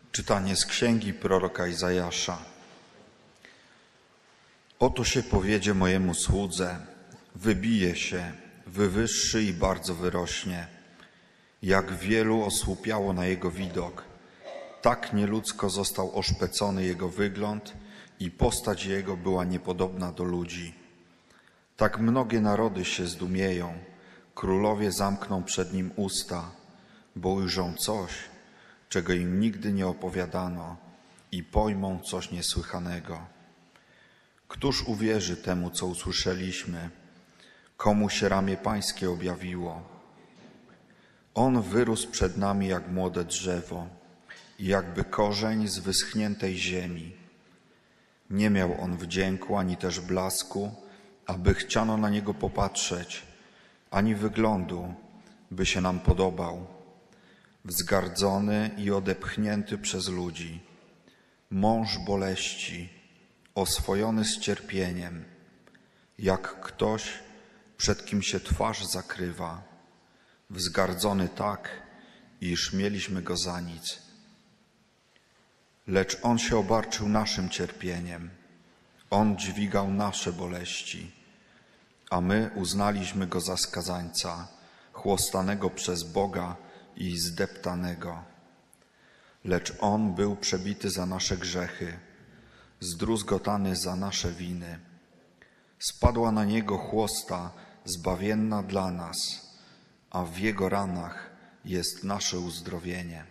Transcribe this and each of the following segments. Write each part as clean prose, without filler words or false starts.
Czytanie z księgi proroka Izajasza. Oto się powiedzie mojemu słudze, wybije się, wywyższy i bardzo wyrośnie. Jak wielu osłupiało na jego widok, tak nieludzko został oszpecony jego wygląd i postać jego była niepodobna do ludzi. Tak mnogie narody się zdumieją, królowie zamkną przed nim usta, bo ujrzą coś, czego im nigdy nie opowiadano i pojmą coś niesłychanego. Któż uwierzy temu, co usłyszeliśmy? Komu się ramię Pańskie objawiło? On wyrósł przed nami jak młode drzewo i jakby korzeń z wyschniętej ziemi. Nie miał on wdzięku ani też blasku, aby chciano na niego popatrzeć, ani wyglądu, by się nam podobał. Wzgardzony i odepchnięty przez ludzi, mąż boleści, oswojony z cierpieniem, jak ktoś, przed kim się twarz zakrywa, wzgardzony tak, iż mieliśmy go za nic. Lecz on się obarczył naszym cierpieniem, on dźwigał nasze boleści, a my uznaliśmy go za skazańca, chłostanego przez Boga i zdeptanego. Lecz on był przebity za nasze grzechy, zdruzgotany za nasze winy. Spadła na niego chłosta zbawienna dla nas, a w jego ranach jest nasze uzdrowienie.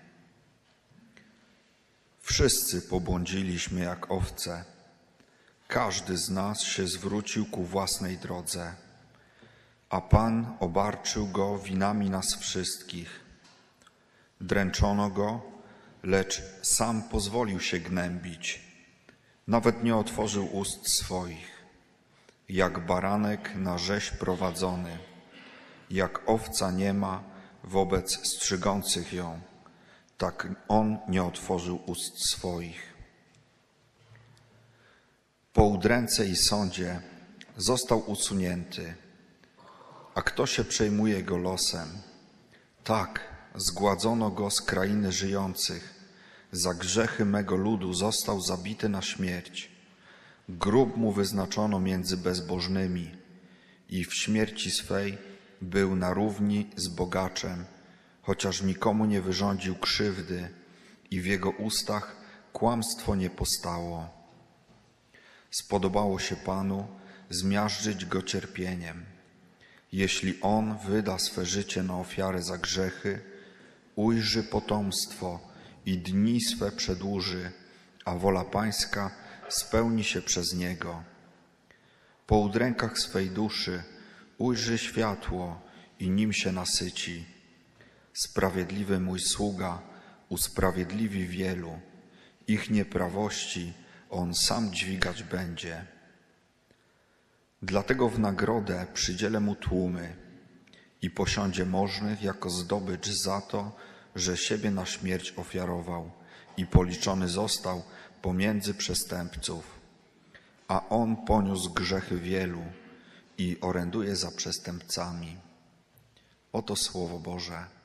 Wszyscy pobłądziliśmy jak owce, każdy z nas się zwrócił ku własnej drodze, a Pan obarczył go winami nas wszystkich. Dręczono go, lecz sam pozwolił się gnębić. Nawet nie otworzył ust swoich. Jak baranek na rzeź prowadzony, jak owca niema wobec strzygących ją, tak on nie otworzył ust swoich. Po udręce i sądzie został usunięty. A kto się przejmuje go losem? Tak, zgładzono go z krainy żyjących. Za grzechy mego ludu został zabity na śmierć. Grób mu wyznaczono między bezbożnymi i w śmierci swej był na równi z bogaczem, chociaż nikomu nie wyrządził krzywdy i w jego ustach kłamstwo nie postało. Spodobało się Panu zmiażdżyć go cierpieniem. Jeśli on wyda swe życie na ofiarę za grzechy, ujrzy potomstwo i dni swe przedłuży, a wola Pańska spełni się przez niego. Po udrękach swej duszy ujrzy światło i nim się nasyci. Sprawiedliwy mój sługa usprawiedliwi wielu, ich nieprawości on sam dźwigać będzie. Dlatego w nagrodę przydzielę mu tłumy i posiądzie możnych jako zdobycz za to, że siebie na śmierć ofiarował i policzony został pomiędzy przestępców. A on poniósł grzechy wielu i oręduje za przestępcami. Oto Słowo Boże.